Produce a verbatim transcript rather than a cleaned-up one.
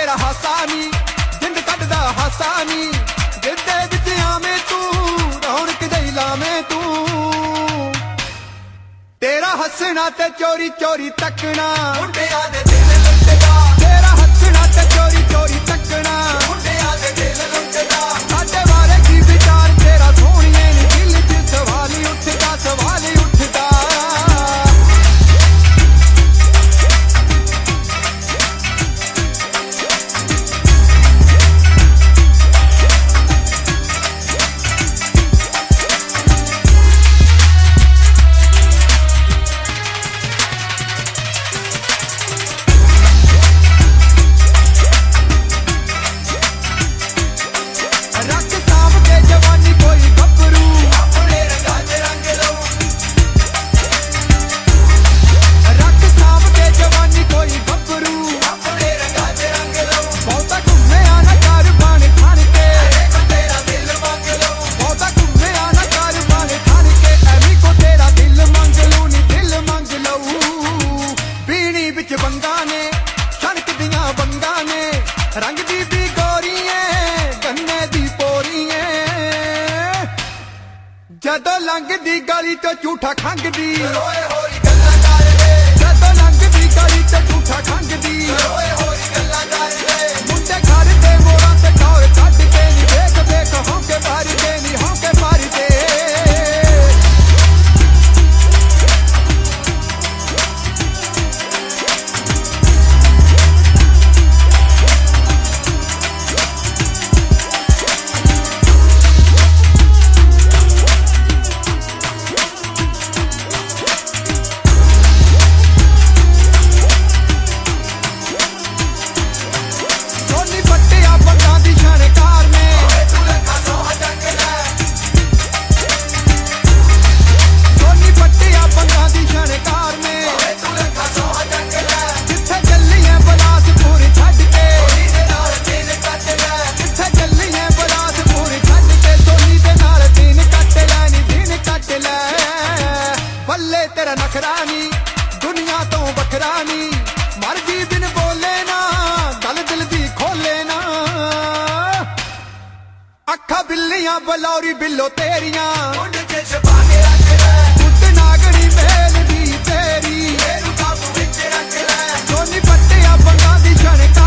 तेरा हासा नी जिंद कटदा हासा नी जिद्दे विच आवें तू रौनक जही लावें तू तेरा हसना ते चोरी चोरी तकना मुंडियां दे दिल लुटदा तेरा हसना ते चोरी चोरी तकना मुंडियां दे दिल लुटदा साडे बारे की विचार तेरा सोहणिए नी दिल च सवाल ही उठदा सवाल ही उठदा रंग दी भी गोरीए गन्ने दी पोरीए जदों लंघदी गली तो झूठा खंघदी जदों लंघदी गली तो झूठा खंघदी मुंडे घर दे मोरां ते टौर कढ के नी देख देख होंके मारी दे नी होंके मारी दे तेरा नखरा नी दुनिया तो बखरा नी मर्जी बिन बोले ना गल दिल दी खोले ना अखा बिल्लियां बलौरी बिल्लो तेरियां नागनी मेल दी तेरी सोनी पट्टिया बंगा दी छण